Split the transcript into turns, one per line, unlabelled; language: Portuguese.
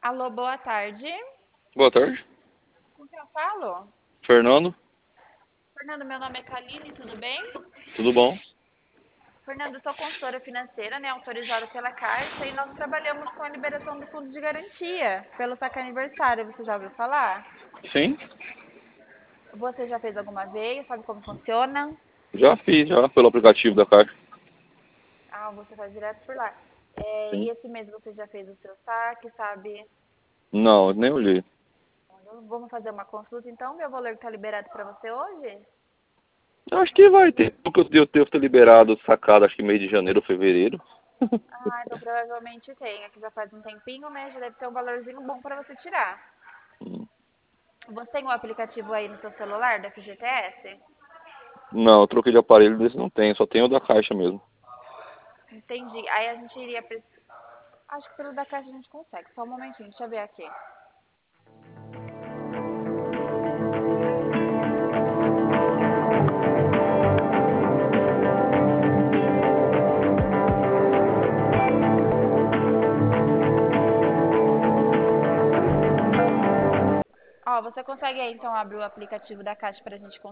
Alô, boa tarde.
Boa tarde,
Com quem eu falo?
Fernando.
Fernando, meu nome é Kaline, tudo bem?
Tudo bom?
Fernando, eu sou consultora financeira, né, autorizada pela Caixa, e nós trabalhamos com a liberação do fundo de garantia pelo saque aniversário. Você já ouviu falar?
Sim,
Você já fez alguma vez? Sabe como funciona?
já fiz já pelo aplicativo da Caixa.
Ah, você faz direto por lá. E
Sim.
esse mês você já fez o seu saque, sabe?
Não, nem olhei.
Vamos fazer uma consulta, então? Meu valor está liberado para você hoje?
Acho que vai ter, porque eu devo ter liberado sacado, acho que mês de janeiro ou fevereiro.
Ah, então provavelmente tem. Aqui já faz um tempinho, né? Já deve ter um valorzinho bom para você tirar.
Hum.
Você tem o aplicativo aí no seu celular da FGTS?
Não, eu troquei de aparelho, desse não tem, só tem o da Caixa mesmo.
Entendi. Aí a gente iria. Acho que pelo da Caixa a gente consegue. Só um momentinho, deixa eu ver aqui. Ó, você consegue aí então abrir o aplicativo da Caixa pra gente